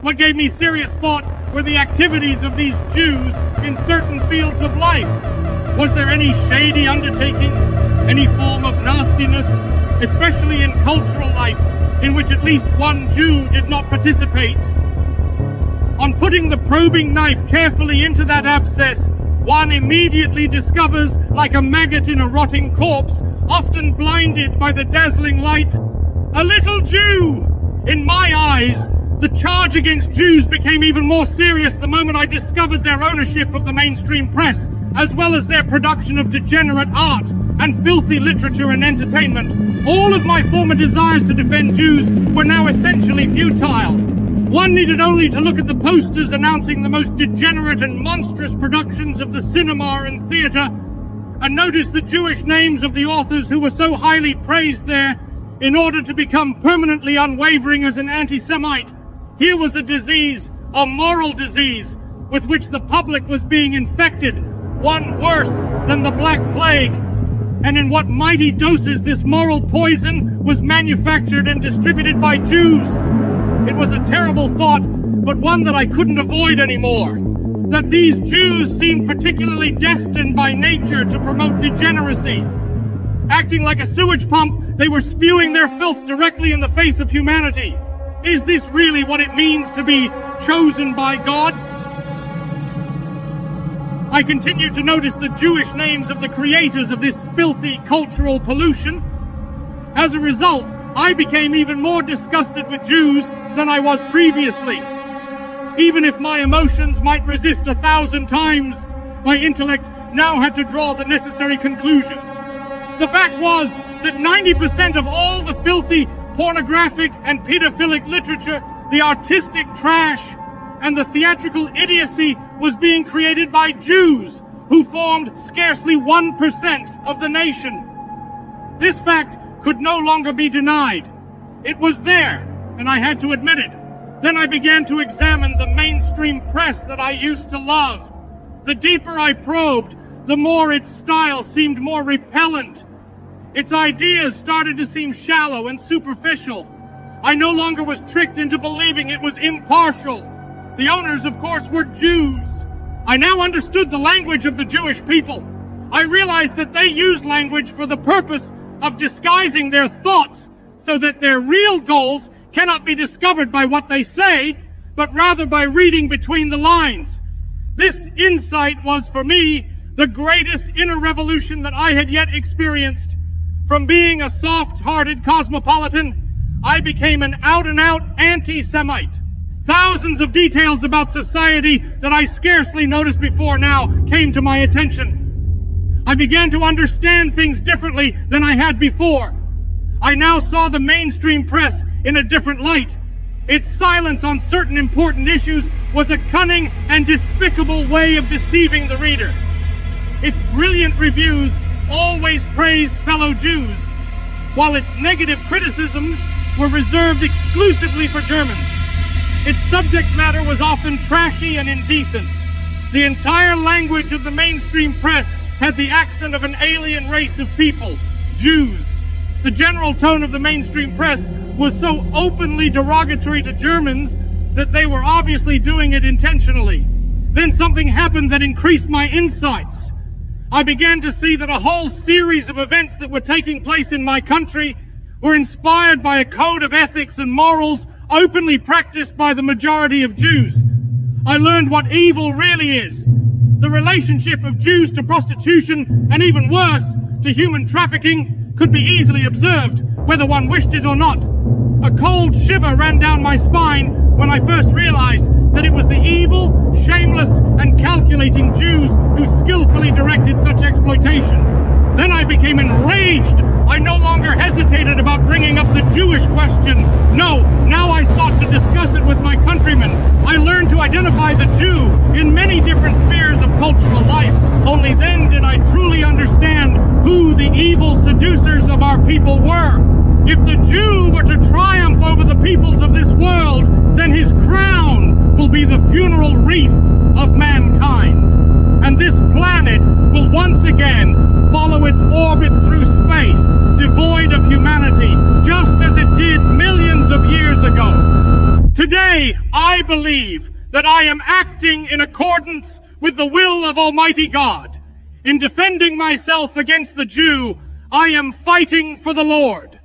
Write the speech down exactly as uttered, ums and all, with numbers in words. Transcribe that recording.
What gave me serious thought were the activities of these Jews in certain fields of life. Was there any shady undertaking, any form of nastiness, especially in cultural life, in which at least one Jew did not participate? On putting the probing knife carefully into that abscess, one immediately discovers, like a maggot in a rotting corpse, often blinded by the dazzling light, a little Jew. In my eyes, the charge against Jews became even more serious the moment I discovered their ownership of the mainstream press, as well as their production of degenerate art and filthy literature and entertainment. All of my former desires to defend Jews were now essentially futile. One needed only to look at the posters announcing the most degenerate and monstrous productions of the cinema and theater, and notice the Jewish names of the authors who were so highly praised there in order to become permanently unwavering as an anti-Semite. Here was a disease, a moral disease, with which the public was being infected, one worse than the Black Plague. And in what mighty doses this moral poison was manufactured and distributed by Jews. It was a terrible thought, but one that I couldn't avoid anymore. That these Jews seemed particularly destined by nature to promote degeneracy. Acting like a sewage pump, they were spewing their filth directly in the face of humanity. Is this really what it means to be chosen by God? I continued to notice the Jewish names of the creators of this filthy cultural pollution. As a result, I became even more disgusted with Jews than I was previously. Even if my emotions might resist a thousand times, my intellect now had to draw the necessary conclusions. The fact was that ninety percent of all the filthy, pornographic, and pedophilic literature, the artistic trash, and the theatrical idiocy was being created by Jews, who formed scarcely one percent of the nation. This fact could no longer be denied. It was there, and I had to admit it. Then I began to examine the mainstream press that I used to love. The deeper I probed, the more its style seemed more repellent. Its ideas started to seem shallow and superficial. I no longer was tricked into believing it was impartial. The owners, of course, were Jews. I now understood the language of the Jewish people. I realized that they used language for the purpose of disguising their thoughts so that their real goals cannot be discovered by what they say, but rather by reading between the lines. This insight was, for me, the greatest inner revolution that I had yet experienced. From being a soft-hearted cosmopolitan, I became an out-and-out anti-Semite. Thousands of details about society that I scarcely noticed before now came to my attention. I began to understand things differently than I had before. I now saw the mainstream press in a different light. Its silence on certain important issues was a cunning and despicable way of deceiving the reader. Its brilliant reviews always praised fellow Jews, while its negative criticisms were reserved exclusively for Germans. Its subject matter was often trashy and indecent. The entire language of the mainstream press had the accent of an alien race of people, Jews. The general tone of the mainstream press was so openly derogatory to Germans that they were obviously doing it intentionally. Then something happened that increased my insights. I began to see that a whole series of events that were taking place in my country were inspired by a code of ethics and morals openly practiced by the majority of Jews. I learned what evil really is. The relationship of Jews to prostitution, and even worse, to human trafficking, could be easily observed, whether one wished it or not. A cold shiver ran down my spine when I first realized that it was the evil, shameless, and calculating Jews who skillfully directed such exploitation. Then I became enraged. I no longer hesitated about bringing up the Jewish question. No, now I sought to discuss it with my countrymen. I learned to identify the Jew in many different spheres of cultural life. Only then did I truly understand who the evil seducers of our people were. If the Jew were to triumph over the peoples of this world, then his crown will be the funeral wreath of mankind. And this planet will once again follow its orbit through space, devoid of humanity, just as it did millions of years ago. Today, I believe that I am acting in accordance with the will of Almighty God. In defending myself against the Jew, I am fighting for the Lord.